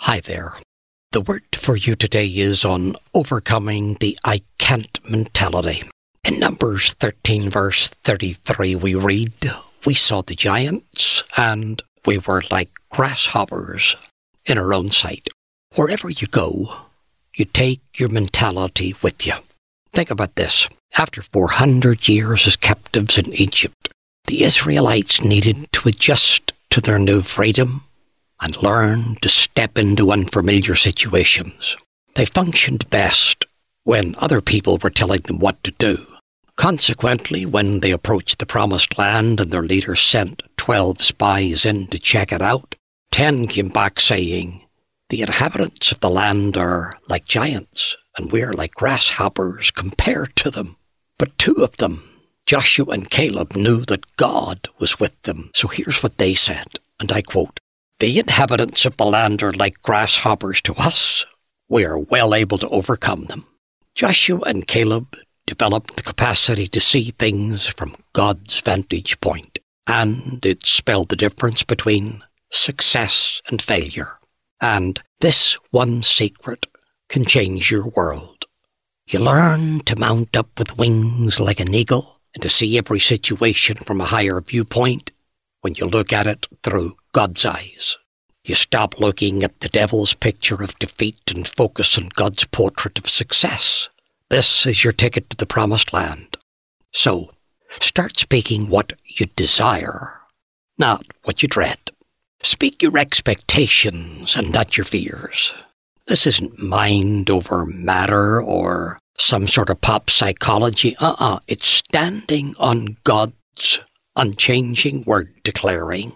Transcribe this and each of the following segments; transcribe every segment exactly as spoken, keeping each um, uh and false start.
Hi there. The word for you today is on overcoming the I can't mentality. In Numbers thirteen verse thirty-three we read, "We saw the giants and we were like grasshoppers in our own sight." Wherever you go, you take your mentality with you. Think about this. After four hundred years as captives in Egypt, the Israelites needed to adjust to their new freedom and learn to step into unfamiliar situations. They functioned best when other people were telling them what to do. Consequently, when they approached the Promised Land and their leaders sent twelve spies in to check it out, ten came back saying, "The inhabitants of the land are like giants, and we are like grasshoppers compared to them." But two of them, Joshua and Caleb, knew that God was with them. So here's what they said, and I quote, "The inhabitants of the land are like grasshoppers to us. We are well able to overcome them." Joshua and Caleb developed the capacity to see things from God's vantage point, and it spelled the difference between success and failure. And this one secret can change your world. You learn to mount up with wings like an eagle and to see every situation from a higher viewpoint when you look at it through God's eyes. You stop looking at the devil's picture of defeat and focus on God's portrait of success. This is your ticket to the Promised Land. So, start speaking what you desire, not what you dread. Speak your expectations and not your fears. This isn't mind over matter or some sort of pop psychology. Uh-uh. It's standing on God's unchanging word declaring,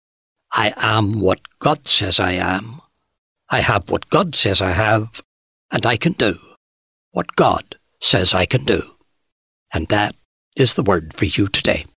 "I am what God says I am. I have what God says I have, and I can do what God says I can do." And that is the word for you today.